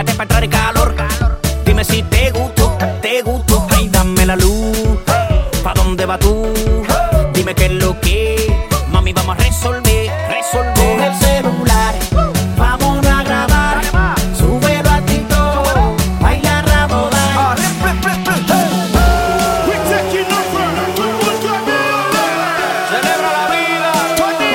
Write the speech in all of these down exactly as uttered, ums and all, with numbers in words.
pégate para entrar en calor. Dime si te gustó, te gustó. Ay, dame la luz. ¿Pa' dónde vas tú? Dime qué es lo que. Mami, vamos a resolver, resolver. Coge el celular, vámonos a grabar. Súbelo a TikTok, baila Rabodan. Celebra la vida, Tony.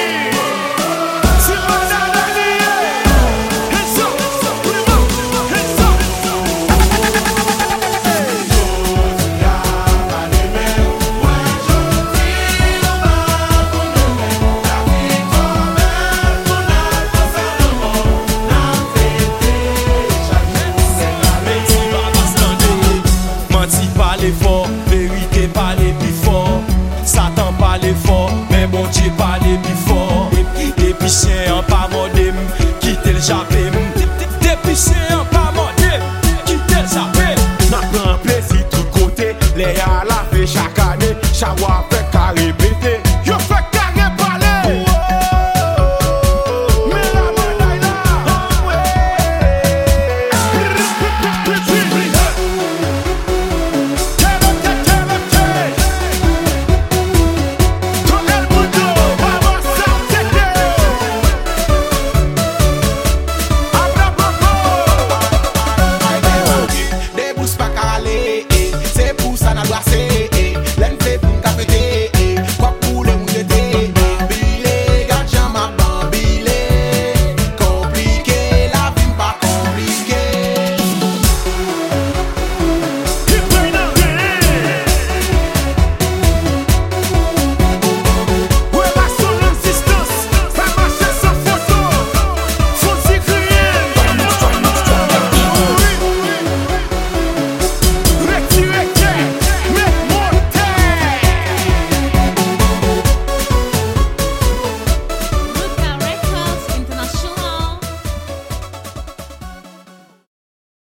Menti parle fort, vérité parle plus fort. Satan parle fort, mais bon Dieu parle plus fort. Et puis chien en pas modem, quitte le japem. Depuis chien